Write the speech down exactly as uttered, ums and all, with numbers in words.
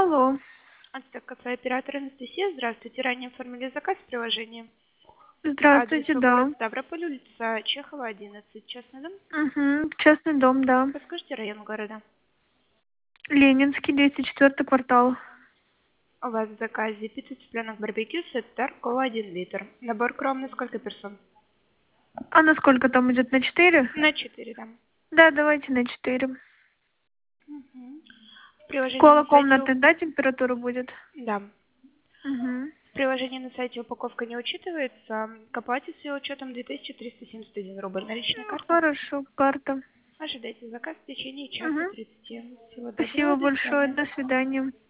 Алло. Ацтек кафе, оператор Анастасия. Здравствуйте. Ранее оформили заказ в приложении. Адрес Здравствуйте, город да. Ставрополь, улица Чехова, одиннадцать. Частный дом? Угу. Частный дом, да. Подскажите район города. Ленинский, двести четвёртый квартал. У вас в заказе пицца, цыпленок, барбекю, сет тар, кола один литр. Набор кром на сколько персон? А на сколько там идет? На четыре? На четыре, да. Да, давайте на четыре. Мгм. В приложении Кола на сайте... у- комнаты, да, температура будет? Да. Угу. В приложении на сайте упаковка не учитывается. К оплате с ее учетом две тысячи триста семьдесят один рубль. Наличная Ну, карта? хорошо, карта. Ожидайте заказ в течение часа Угу. тридцати. Всего доброго, Спасибо до большое, свидания. до свидания.